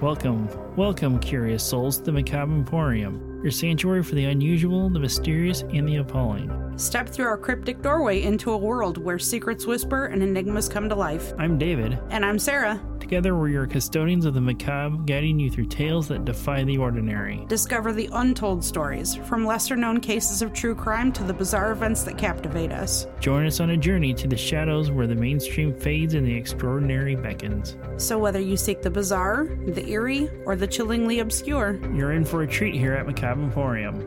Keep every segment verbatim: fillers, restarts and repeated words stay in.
Welcome, welcome, curious souls, to the Macabre Emporium, your sanctuary for the unusual, the mysterious, and the appalling. Step through our cryptic doorway into a world where secrets whisper and enigmas come to life. I'm David. And I'm Sarah. Together, we're your custodians of the macabre, guiding you through tales that defy the ordinary. Discover the untold stories, from lesser-known cases of true crime to the bizarre events that captivate us. Join us on a journey to the shadows where the mainstream fades and the extraordinary beckons. So whether you seek the bizarre, the eerie, or the chillingly obscure, you're in for a treat here at Macabre Emporium.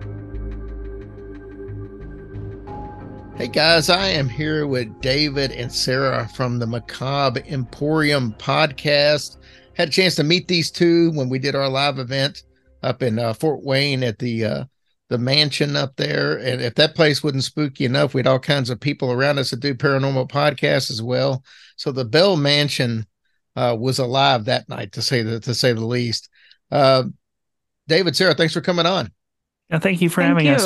Hey guys, I am here with David and Sarah from the Macabre Emporium podcast. Had a chance to meet these two when we did our live event up in uh, Fort Wayne at the uh, the mansion up there. And if that place wasn't spooky enough, we had all kinds of people around us that do paranormal podcasts as well. So the Bell Mansion uh, was alive that night, to say the to say the least. Uh, David, Sarah, thanks for coming on. And thank you for Thank having you. us.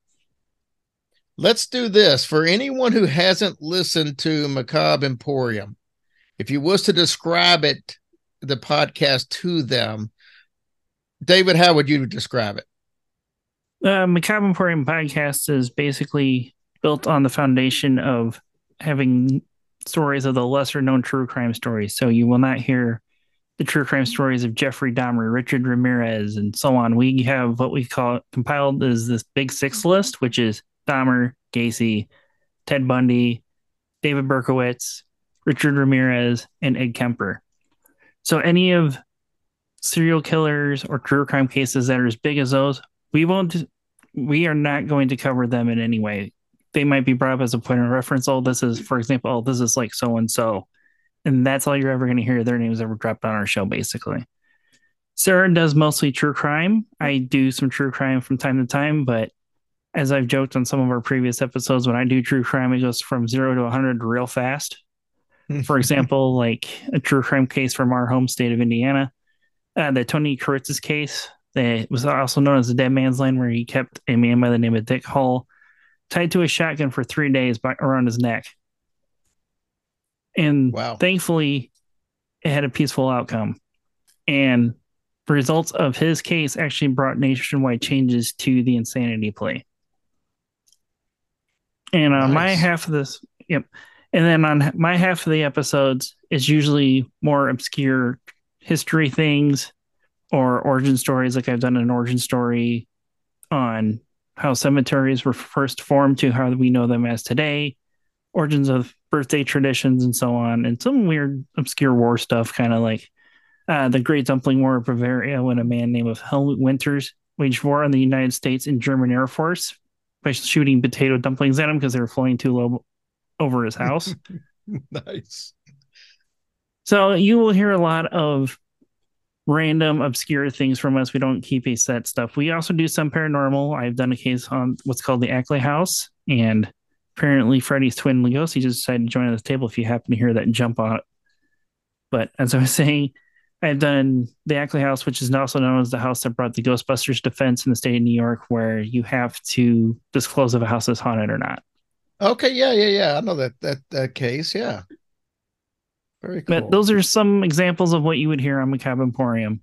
Let's do this. For anyone who hasn't listened to Macabre Emporium, if you was to describe it, the podcast to them, David, how would you describe it? Uh, Macabre Emporium podcast is basically built on the foundation of having stories of the lesser known true crime stories. So you will not hear the true crime stories of Jeffrey Dahmer, Richard Ramirez, and so on. We have what we call compiled as this big six list, which is Dahmer, Gacy, Ted Bundy, David Berkowitz, Richard Ramirez, and Ed Kemper. So any of serial killers or true crime cases that are as big as those, we won't, we are not going to cover them in any way. They might be brought up as a point of reference. Oh, this is, for example, oh, this is like so-and-so. And that's all you're ever going to hear. Their names ever dropped on our show, basically. Sarah does mostly true crime. I do some true crime from time to time, but as I've joked on some of our previous episodes, when I do true crime, it goes from zero to one hundred real fast. For example, like a true crime case from our home state of Indiana, uh, the Tony Kuritz's case, that was also known as the Dead Man's Lane, where he kept a man by the name of Dick Hull tied to a shotgun for three days by, around his neck. And wow. Thankfully, it had a peaceful outcome. And the results of his case actually brought nationwide changes to the insanity plea. And on nice. my half of this, yep. And then on my half of the episodes is usually more obscure history things or origin stories. Like I've done an origin story on how cemeteries were first formed to how we know them as today, origins of birthday traditions and so on, and some weird obscure war stuff, kind of like uh, the Great Dumpling War of Bavaria, when a man named Helmut Winters waged war on the United States and German Air Force by shooting potato dumplings at him because they were flying too low over his house. Nice. So you will hear a lot of random, obscure things from us. We don't keep a set stuff. We also do some paranormal. I've done a case on what's called the Ackley House, and apparently Freddy's twin Lugosi just decided to join the table if you happen to hear that jump on it. But as I was saying, I've done the Ackley House, which is also known as the house that brought the Ghostbusters defense in the state of New York, where you have to disclose if a house is haunted or not. Okay, yeah, yeah, yeah. I know that that that case, yeah. Very cool. But those are some examples of what you would hear on Macabre Emporium.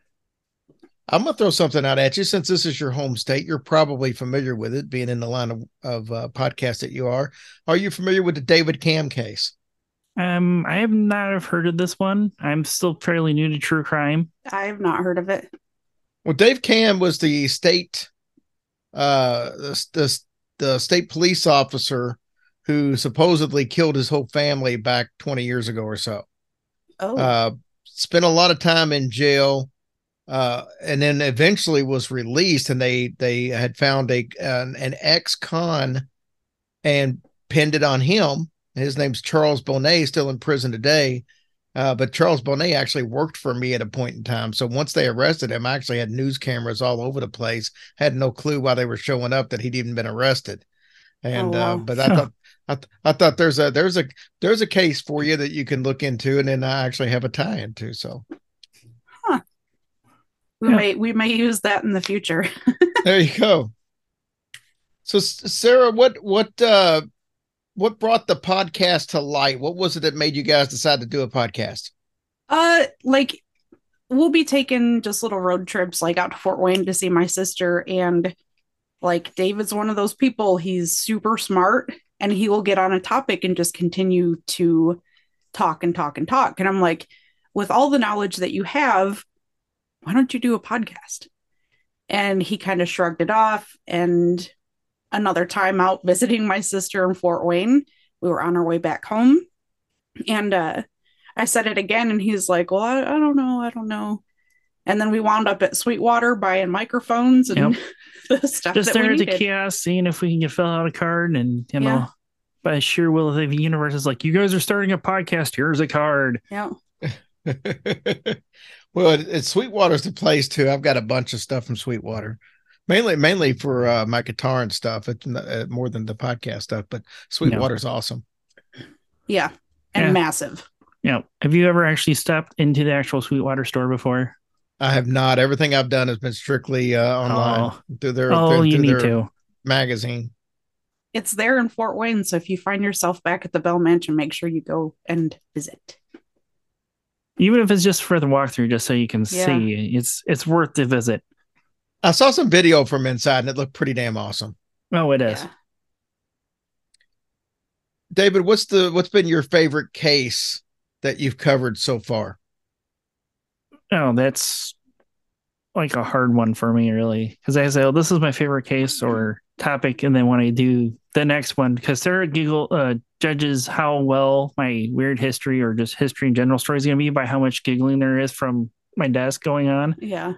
I'm going to throw something out at you. Since this is your home state, you're probably familiar with it, being in the line of, of uh, podcast that you are. Are you familiar with the David Camm case? Um, I have not have heard of this one. I'm still fairly new to true crime. I have not heard of it. Well, Dave Camm was the state, uh, the, the, the state police officer who supposedly killed his whole family back twenty years ago or so. Oh, uh, spent a lot of time in jail, uh, and then eventually was released. And they they had found a an, an ex-con and pinned it on him. His name's Charles Bonnet, still in prison today. Uh, but Charles Bonnet actually worked for me at a point in time. So once they arrested him, I actually had news cameras all over the place. Had no clue why they were showing up that he'd even been arrested. And oh, wow. uh, but I thought I, th- I thought there's a there's a there's a case for you that you can look into, and then I actually have a tie into. So, huh? We Yeah. may we may use that in the future. There you go. So, Sarah, what what uh, what brought the podcast to light? What was it that made you guys decide to do a podcast? Uh, like we'll be taking just little road trips like out to Fort Wayne to see my sister. And like David's one of those people, he's super smart and he will get on a topic and just continue to talk and talk and talk. And I'm like, with all the knowledge that you have, why don't you do a podcast? And he kind of shrugged it off. And another time out visiting my sister in Fort Wayne, we were on our way back home. And uh, I said it again, and he's like, well, I, I don't know. I don't know. And then we wound up at Sweetwater buying microphones and Yep. the stuff Just that there we at the needed. kiosk, seeing if we can get fill out a card, and you know, Yeah. by sheer will of the universe, is like, you guys are starting a podcast. Here's a card. Yeah. Well, it, it, Sweetwater's the place too. I've got a bunch of stuff from Sweetwater, mainly mainly for uh, my guitar and stuff. It's not, uh, more than the podcast stuff, but Sweetwater's awesome. Yeah. And Yeah. massive. Yeah. Have you ever actually stepped into the actual Sweetwater store before? I have not. Everything I've done has been strictly uh, online Oh. through their, Oh, through, you through need their to. magazine. It's there in Fort Wayne. So if you find yourself back at the Bell Mansion, make sure you go and visit. Even if it's just for the walkthrough, just so you can Yeah. see, it's it's worth the visit. I saw some video from inside and it looked pretty damn awesome. Oh, it is. Yeah. David, what's the what's been your favorite case that you've covered so far? Oh, that's like a hard one for me, really, because I say, "Oh, this is my favorite case or topic," and then when I do the next one, because Sarah Giggle uh, judges how well my weird history or just history in general story is going to be by how much giggling there is from my desk going on. Yeah.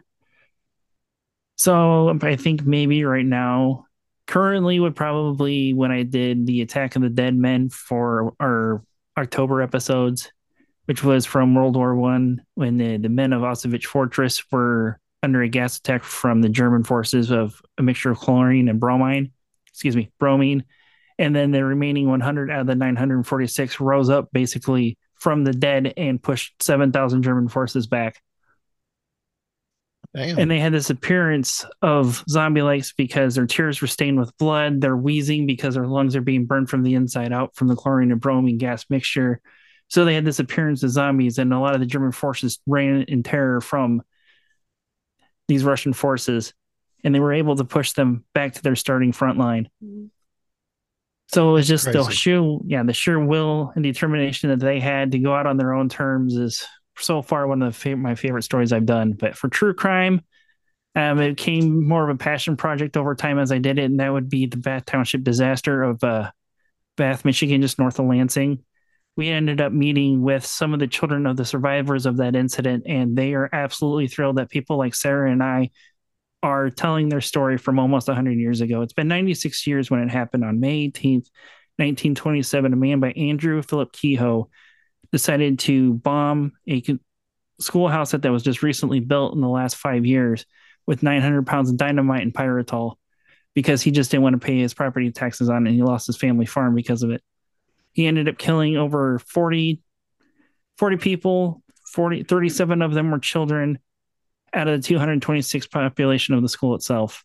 So I think maybe right now, currently would probably when I did the Attack of the Dead Men for our October episodes, which was from World War One, when the, the men of Auschwitz Fortress were under a gas attack from the German forces of a mixture of chlorine and bromine, excuse me, bromine. And then the remaining one hundred out of the nine hundred forty-six rose up basically from the dead and pushed seven thousand German forces back. Damn. And they had this appearance of zombie likes because their tears were stained with blood. They're wheezing because their lungs are being burned from the inside out from the chlorine and bromine gas mixture. So they had this appearance of zombies, and a lot of the German forces ran in terror from these Russian forces, and they were able to push them back to their starting front line. Mm-hmm. So it was just Crazy. the sheer, yeah, the sheer will and determination that they had to go out on their own terms is so far one of the fav- my favorite stories I've done. But for true crime, um, it became more of a passion project over time as I did it, and that would be the Bath Township disaster of uh, Bath, Michigan, just north of Lansing. We ended up meeting with some of the children of the survivors of that incident, and they are absolutely thrilled that people like Sarah and I are telling their story from almost one hundred years ago. It's been ninety-six years when it happened on May eighteenth, nineteen twenty-seven. A man by Andrew Philip Kehoe decided to bomb a schoolhouse that, that was just recently built in the last five years with nine hundred pounds of dynamite and pyritol because he just didn't want to pay his property taxes on it, and he lost his family farm because of it. He ended up killing over forty, forty people, forty, thirty-seven of them were children out of the two hundred twenty-six population of the school itself.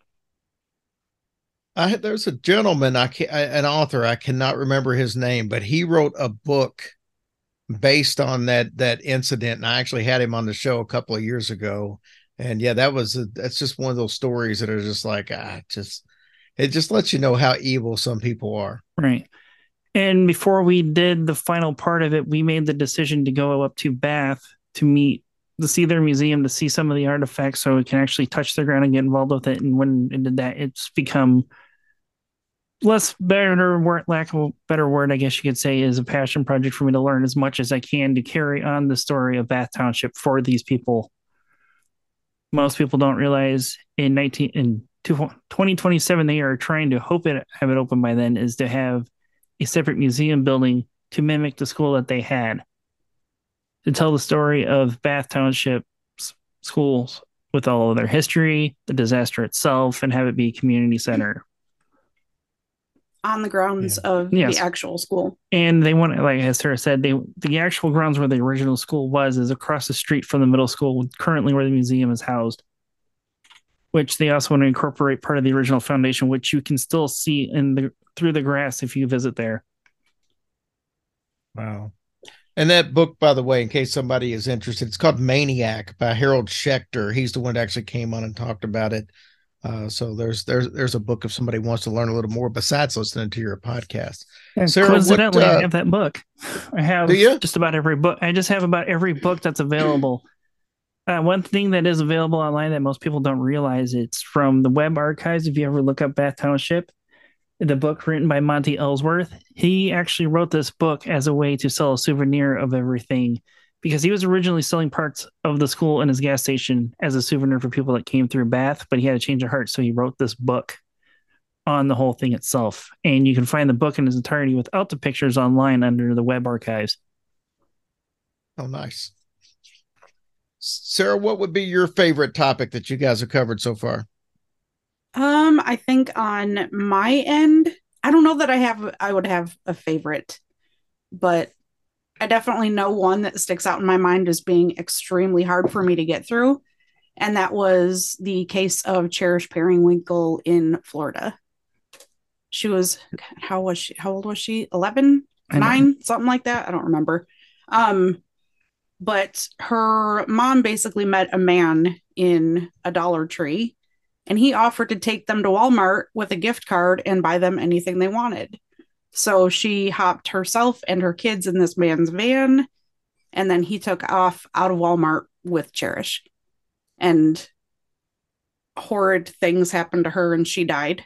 I there's a gentleman, I can an author, I cannot remember his name, but he wrote a book based on that that incident, and I actually had him on the show a couple of years ago. And yeah, that was a, that's just one of those stories that are just like ah, just it just lets you know how evil some people are. Right. And before we did the final part of it, we made the decision to go up to Bath to meet, to see their museum, to see some of the artifacts so we can actually touch the ground and get involved with it. And when it did that, it's become less better word, lack of a better word, I guess you could say, is a passion project for me to learn as much as I can to carry on the story of Bath Township for these people. Most people don't realize in nineteen in twenty twenty-seven, they are trying to hope it have it open by then, is to have a separate museum building to mimic the school that they had, to tell the story of Bath Township schools with all of their history, the disaster itself, and have it be a community center. On the grounds yeah. of yes. the actual school. And they want, like as Sarah said, they the actual grounds where the original school was is across the street from the middle school, currently where the museum is housed, which they also want to incorporate part of the original foundation, which you can still see in the through the grass if you visit there. Wow. And that book, by the way, in case somebody is interested, it's called Maniac by Harold Schechter. He's the one that actually came on and talked about it. Uh, so there's there's there's a book if somebody wants to learn a little more besides listening to your podcast. And Sarah, coincidentally, what, uh, I have that book. I have do you? just about every book. I just have about every book that's available. Uh, one thing that is available online that most people don't realize, it's from the web archives. If you ever look up Bath Township, the book written by Monty Ellsworth, he actually wrote this book as a way to sell a souvenir of everything, because he was originally selling parts of the school in his gas station as a souvenir for people that came through Bath, but he had a change of heart, so he wrote this book on the whole thing itself. And you can find the book in its entirety without the pictures online under the web archives. Oh, nice. Sarah, what would be your favorite topic that you guys have covered so far? Um, I think on my end, I don't know that I have I would have a favorite, but I definitely know one that sticks out in my mind as being extremely hard for me to get through. And that was the case of Cherish Periwinkle in Florida. She was, how was she? How old was she? eleven, nine, something like that. I don't remember. Um, but her mom basically met a man in a Dollar Tree, and he offered to take them to Walmart with a gift card and buy them anything they wanted. So she hopped herself and her kids in this man's van, and then he took off out of Walmart with Cherish. And horrid things happened to her, and she died.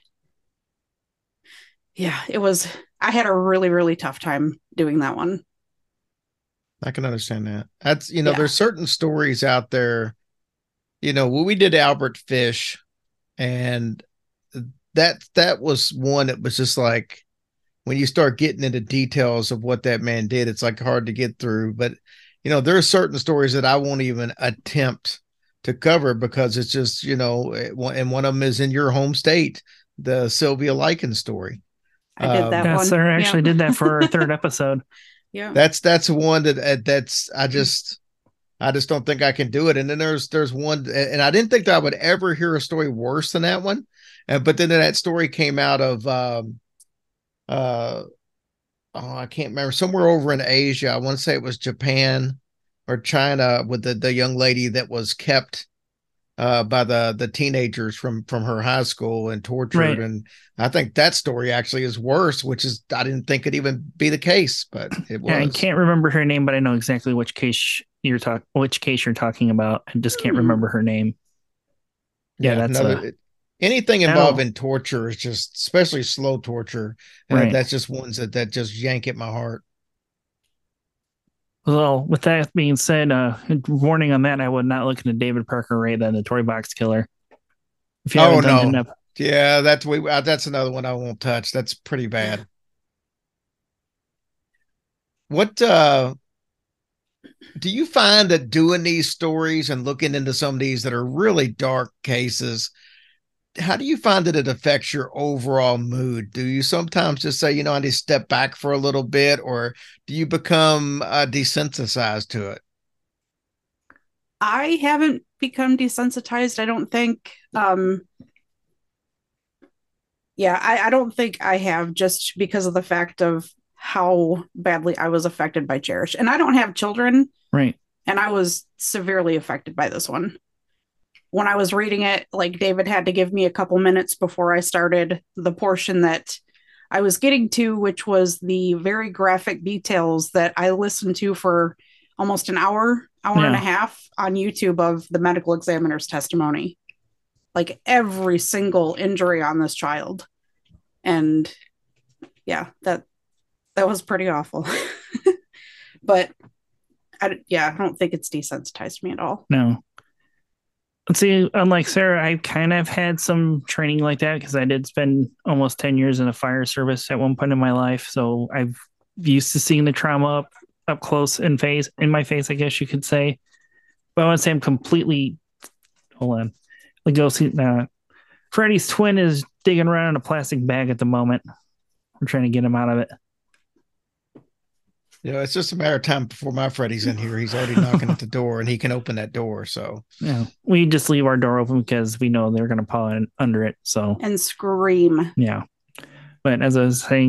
Yeah, it was, I had a really, really tough time doing that one. I can understand that. That's, you know, Yeah. there's certain stories out there, you know, when we did Albert Fish, and that, that was one that was just like, when you start getting into details of what that man did, it's like hard to get through. But, you know, there are certain stories that I won't even attempt to cover because it's just, you know, and one of them is in your home state, the Sylvia Likens story. I did that Yeah, one. sir, I actually Yeah. did that for our third episode. Yeah. That's that's one that uh, that's I just I just don't think I can do it. And then there's there's one, and I didn't think that I would ever hear a story worse than that one. And but then that story came out of um uh oh I can't remember, somewhere over in Asia. I want to say it was Japan or China, with the the young lady that was kept uh by the the teenagers from from her high school and tortured. Right. And I think that story actually is worse, which is, I didn't think it'd even be the case, but it was. Yeah, I can't remember her name, but I know exactly which case you're talking which case you're talking about. I just can't Hmm. remember her name. Yeah, that's another, a, anything That'll- involving torture is just, especially slow torture. Uh, Right. That's just ones that, that just yank at my heart. well, with that being said, uh warning on that, I would not look into David Parker Ray, the Notorious Box Killer. If you Oh, haven't done no. enough, Yeah, that's we. Uh, that's another one I won't touch. That's pretty bad. What uh, do you find that doing these stories and looking into some of these that are really dark cases, how do you find that it affects your overall mood? Do you sometimes just say, you know, I need to step back for a little bit, or do you become uh, desensitized to it? I haven't become desensitized, I don't think. Um, yeah, I, I don't think I have, just because of the fact of how badly I was affected by Cherish. And I don't have children, right. and I was severely affected by this one. When I was reading it, like, David had to give me a couple minutes before I started the portion that I was getting to, which was the very graphic details that I listened to for almost an hour, hour and a Yeah. half on YouTube of the medical examiner's testimony. Like, every single injury on this child. And yeah, that that was pretty awful. But I, yeah, I don't think it's desensitized me at all. No. Let's see, unlike Sarah, I kind of had some training like that because I did spend almost ten years in the fire service at one point in my life. So I've used to seeing the trauma up, up close in face, in my face, I guess you could say. But I would say I'm completely, hold on. Like, go see, uh, Freddy's twin is digging around in a plastic bag at the moment. We're trying to get him out of it. You know, it's just a matter of time before my Freddy's in here. He's already knocking at the door, and he can open that door. So Yeah, we just leave our door open because we know they're going to paw in under it. So And scream. yeah. But as I was saying,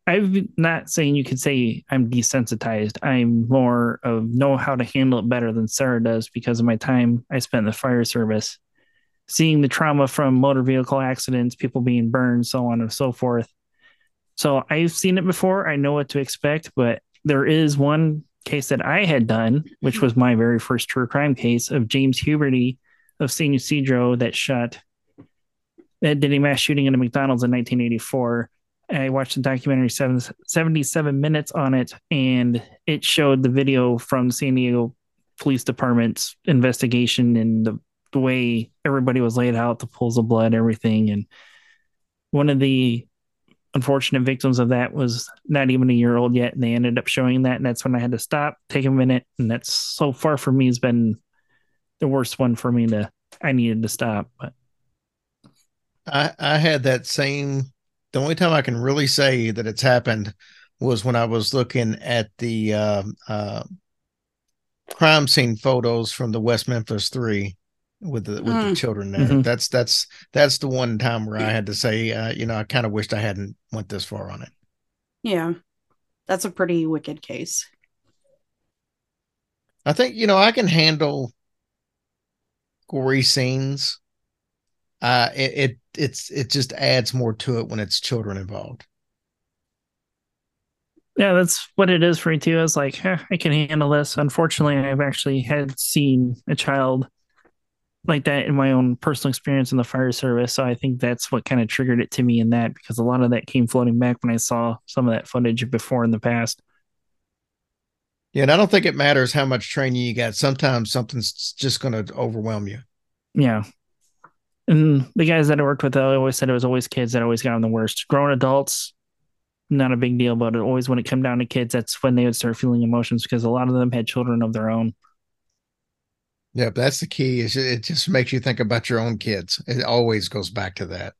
I'm not saying you could say I'm desensitized. I'm more of know how to handle it better than Sarah does because of my time I spent in the fire service, seeing the trauma from motor vehicle accidents, people being burned, so on and so forth. So I've seen it before. I know what to expect, but there is one case that I had done, which was my very first true crime case of James Huberty of San Ysidro that shot, that did a mass shooting in a McDonald's in nineteen eighty-four. I watched the documentary seven, seventy-seven minutes on it, and it showed the video from San Diego Police Department's investigation and the, the way everybody was laid out, the pools of blood, everything. And one of the unfortunate victims of that was not even a year old yet, and they ended up showing that, and that's when I had to stop, take a minute, and that's so far for me has been the worst one for me to, I needed to stop. But I, I had that same, the only time I can really say that it's happened was when I was looking at the uh, uh, crime scene photos from the West Memphis Three with the with mm. the children there. Mm-hmm. That's that's that's the one time where I had to say, uh, you know, I kind of wished I hadn't went this far on it. Yeah, that's a pretty wicked case. I think, you know, I can handle gory scenes. Uh, it, it it's it just adds more to it when it's children involved. Yeah, that's what it is for me too. I was like, eh, I can handle this. Unfortunately, I've actually had seen a child like that in my own personal experience in the fire service. So I think that's what kind of triggered it to me in that, because a lot of that came floating back when I saw some of that footage before in the past. Yeah, and I don't think it matters how much training you got. Sometimes something's just going to overwhelm you. Yeah. And the guys that I worked with, I always said it was always kids that always got on the worst. Grown adults, not a big deal, but it always when it came down to kids, that's when they would start feeling emotions, because a lot of them had children of their own. Yeah, that's the key. Is it just makes you think about your own kids. It always goes back to that.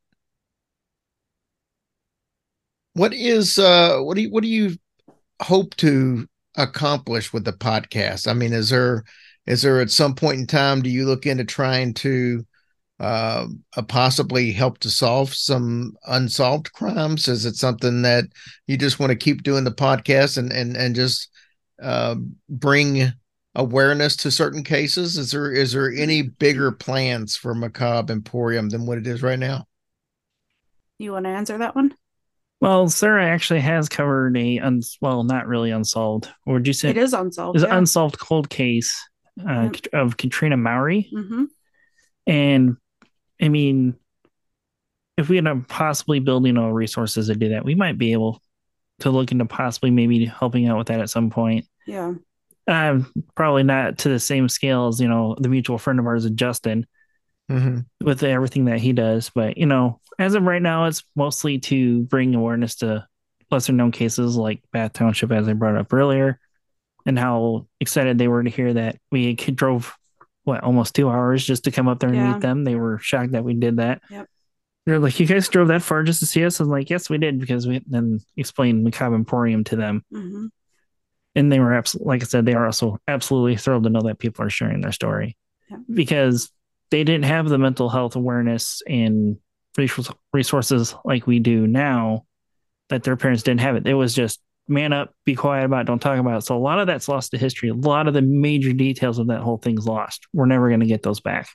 What is uh what do you what do you hope to accomplish with the podcast? I mean, is there is there at some point in time, do you look into trying to uh, uh possibly help to solve some unsolved crimes? Is it something that you just want to keep doing the podcast and and and just uh, bring awareness to certain cases? Is there is there any bigger plans for Macabre Emporium than what it is right now? You want to answer that one? Well, Sarah actually has covered a uns- well, not really unsolved. Or would you say it is unsolved? It's yeah. an unsolved cold case uh, yeah. of Katrina Mowry. Mm-hmm. And I mean, if we end up possibly building our resources to do that, we might be able to look into possibly maybe helping out with that at some point. Yeah. Um, probably not to the same scale as, you know, the mutual friend of ours, Justin, mm-hmm. with everything that he does. But, you know, as of right now, it's mostly to bring awareness to lesser known cases like Bath Township, as I brought up earlier, and how excited they were to hear that we drove, what, almost two hours just to come up there and yeah. meet them. They were shocked that we did that. Yep. They're like, you guys drove that far just to see us? I'm like, yes, we did, because we then explained Macabre Emporium to them. Mm-hmm. And they were absolutely, like I said, they are also absolutely thrilled to know that people are sharing their story, yeah. because they didn't have the mental health awareness and resources like we do now, that their parents didn't have it. It was just man up, be quiet about it, don't talk about it. So a lot of that's lost to history. A lot of the major details of that whole thing's lost. We're never going to get those back.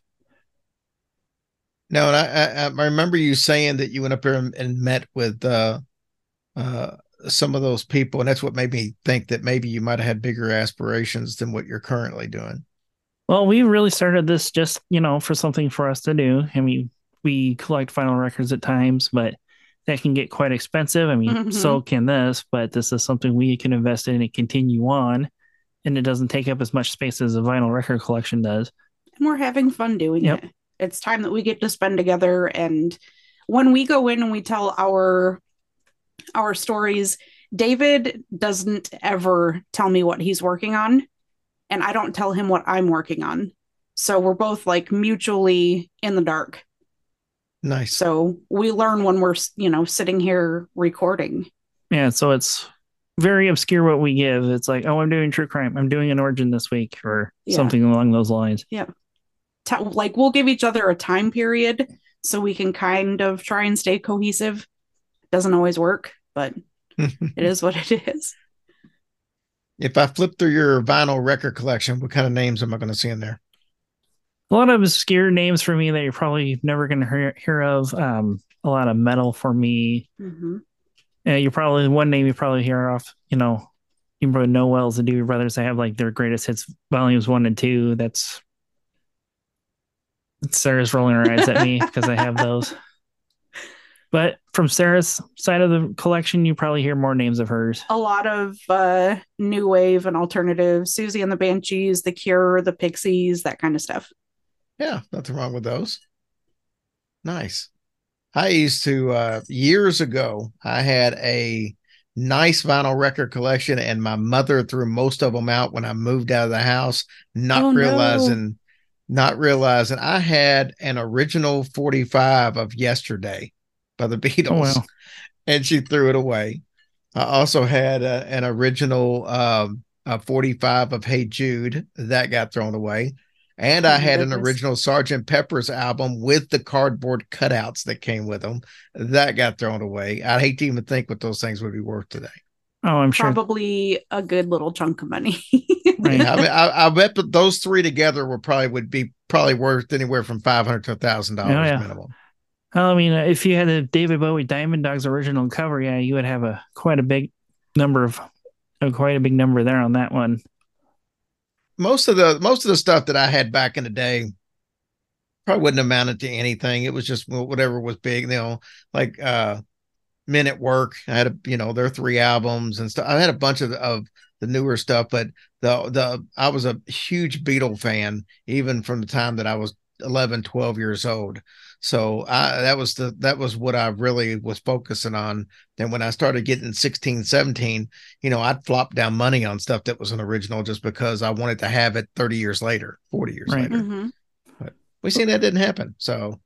No, and I, I, I remember you saying that you went up there and, and met with uh, uh, some of those people, and that's what made me think that maybe you might have had bigger aspirations than what you're currently doing. Well, we really started this just, you know, for something for us to do. I mean, we collect vinyl records at times, but that can get quite expensive. I mean, mm-hmm. so can this, but this is something we can invest in and continue on, and it doesn't take up as much space as a vinyl record collection does. And we're having fun doing yep. it. It's time that we get to spend together. And when we go in and we tell our our stories, David doesn't ever tell me what he's working on, and I don't tell him what I'm working on. So we're both like mutually in the dark. Nice. So we learn when we're, you know, sitting here recording. Yeah. So it's very obscure what we give. It's like, oh, I'm doing true crime. I'm doing an origin this week, or yeah. something along those lines. Yeah. Ta- like we'll give each other a time period so we can kind of try and stay cohesive. Doesn't always work, but It is what it is. If I flip through your vinyl record collection, what kind of names am I going to see in there? A lot of obscure names for me that you're probably never going to hear, hear of. Um, a lot of metal for me. Mm-hmm. Uh, you probably one name you probably hear off. You know, you probably know well as the Doobie Brothers. They have like their greatest hits volumes one and two. That's Sarah's rolling her eyes at me because I have those. But from Sarah's side of the collection, you probably hear more names of hers. A lot of uh, new wave and alternative, Susie and the Banshees, The Cure, the Pixies, that kind of stuff. Yeah, nothing wrong with those. Nice. I used to, uh, years ago, I had a nice vinyl record collection, and my mother threw most of them out when I moved out of the house, not Oh, no. realizing, not realizing I had an original forty-five of Yesterday by the Beatles, Oh, wow. and she threw it away. I also had a, an original um, a forty-five of Hey Jude that got thrown away. And Oh, I my had an goodness. original Sergeant Pepper's album with the cardboard cutouts that came with them. That got thrown away. I'd hate to even think what those things would be worth today. Oh, I'm sure. Probably a good little chunk of money. Right. Yeah, I, mean, I, I bet that those three together were probably would be probably worth anywhere from five hundred to a thousand dollars Oh, yeah. minimum. Well, I mean, uh, if you had a David Bowie Diamond Dogs original cover, yeah, you would have a quite a big number of, uh, quite a big number there on that one. Most of the most of the stuff that I had back in the day probably wouldn't amount to anything. It was just whatever was big, you know, like uh, Men at Work. I had a, you know, their three albums and stuff. I had a bunch of of the newer stuff, but the the I was a huge Beatle fan even from the time that I was eleven, twelve years old. So I, that was the that was what I really was focusing on. Then when I started getting sixteen, seventeen, you know, I'd flop down money on stuff that was an original just because I wanted to have it thirty years later, forty years Right. later. Mm-hmm. But we seen that didn't happen. So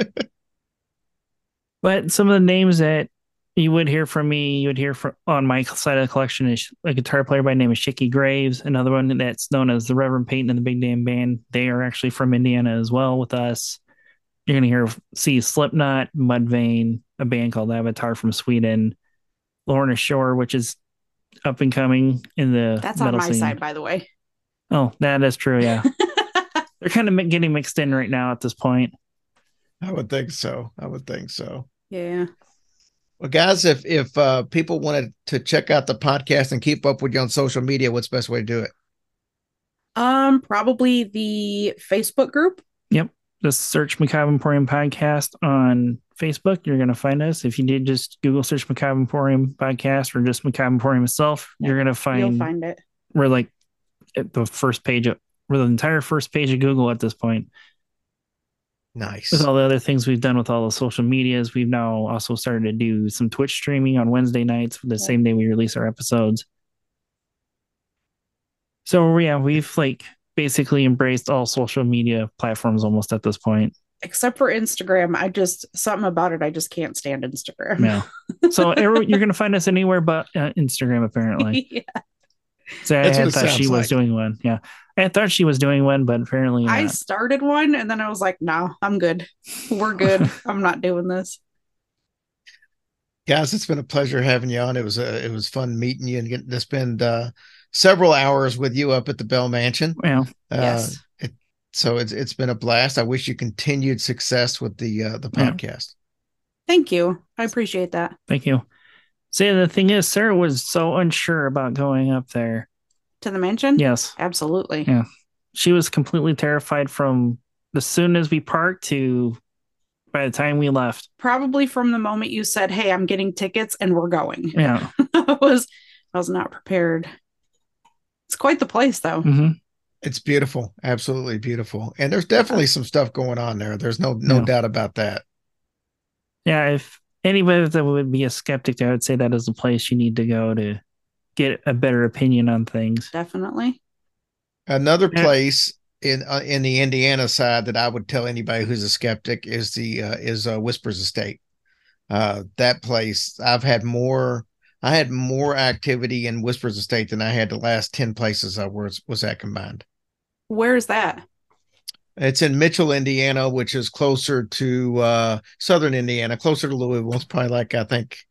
But some of the names that you would hear from me, you would hear from on my side of the collection is a guitar player by the name of Shaky Graves, another one that's known as the Reverend Peyton and the Big Damn Band. They are actually from Indiana as well with us. You're going to hear see Slipknot, Mudvayne, a band called Avatar from Sweden, Lorna Shore, which is up and coming in the That's on metal my scene. side, by the way. Oh, that is true. Yeah, they're kind of getting mixed in right now at this point. I would think so. I would think so. Yeah. Well, guys, if if uh, people wanted to check out the podcast and keep up with you on social media, what's the best way to do it? Um, probably the Facebook group. Yep. Just search Macabre Emporium Podcast on Facebook. You're going to find us. If you did just Google search Macabre Emporium Podcast or just Macabre Emporium itself, Yeah, you're going to find, You'll find it. we're like at the first page of, we're the entire first page of Google at this point. Nice. With all the other things we've done with all the social medias, we've now also started to do some Twitch streaming on Wednesday nights, the Yeah. same day we release our episodes. So yeah, we've like basically embraced all social media platforms almost at this point. Except for Instagram. I just, something about it, I just can't stand Instagram. Yeah. So every, you're going to find us anywhere but uh, Instagram, apparently. Yeah. So I That's what had it thought she sounds was like. doing one. Yeah. I thought she was doing one, but apparently I not. started one and then I was like, no, I'm good. We're good. I'm not doing this. Guys, it's been a pleasure having you on. It was a, it was fun meeting you and getting to spend uh, several hours with you up at the Bell Mansion. Well, Uh, Yes. it, so it's it's been a blast. I wish you continued success with the uh, the Yeah. podcast. Thank you. I appreciate that. thank you. See, the thing is, Sarah was so unsure about going up there. To the mansion? Yes. Absolutely. Yeah. She was completely terrified from as soon as we parked to by the time we left. Probably from the moment you said, hey, I'm getting tickets and we're going. Yeah. I was I was not prepared. It's quite the place though. hmm It's beautiful, absolutely beautiful, and there's definitely some stuff going on there. There's no no Yeah. doubt about that. Yeah. If anybody that would be a skeptic, I would say that is the place you need to go to get a better opinion on things. Definitely. Another Yeah. place in uh, in the Indiana side that I would tell anybody who's a skeptic is the uh, is uh, Whispers Estate. Uh, that place, I've had more. I had more activity in Whispers Estate than I had the last ten places I was was at combined. Where's that? It's in Mitchell, Indiana, which is closer to uh, southern Indiana, closer to Louisville. It's probably like I think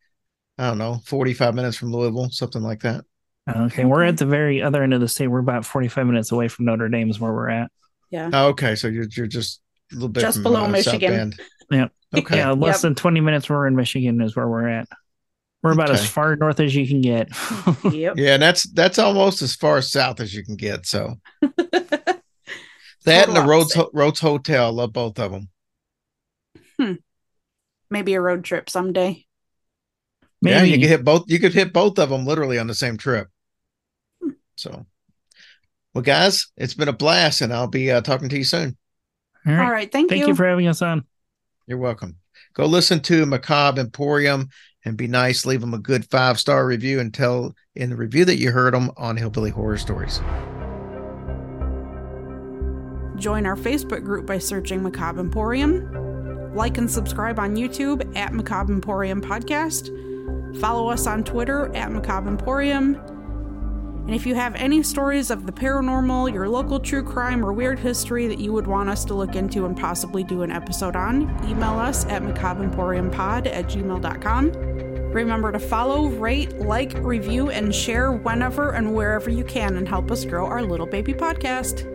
I don't know, forty-five minutes from Louisville, something like that. Okay, we're at the very other end of the state. We're about forty-five minutes away from Notre Dame is where we're at. Yeah. Oh, okay, so you're you're just a little bit Just from, below uh, Michigan. South Bend. Yeah. Okay. Yeah, less Yep. than twenty minutes we're in Michigan is where we're at. We're about Okay. as far north as you can get. Yep. Yeah, and that's that's almost as far south as you can get. So that Total and the Rhodes opposite. Rhodes Hotel, I love both of them. Maybe a road trip someday. Maybe. Yeah, you could hit both. You could hit both of them literally on the same trip. So, well, guys, it's been a blast, and I'll be uh, talking to you soon. All right. All right. Thank, Thank you. you for having us on. You're welcome. Go listen to Macabre Emporium and be nice. Leave them a good five star review and tell in the review that you heard them on Hillbilly Horror Stories. Join our Facebook group by searching Macabre Emporium. Like and subscribe on YouTube at Macabre Emporium Podcast. Follow us on Twitter at Macabre Emporium. And if you have any stories of the paranormal, your local true crime, or weird history that you would want us to look into and possibly do an episode on, email us at macabreemporiumpod at gmail dot com. Remember to follow, rate, like, review, and share whenever and wherever you can and help us grow our little baby podcast.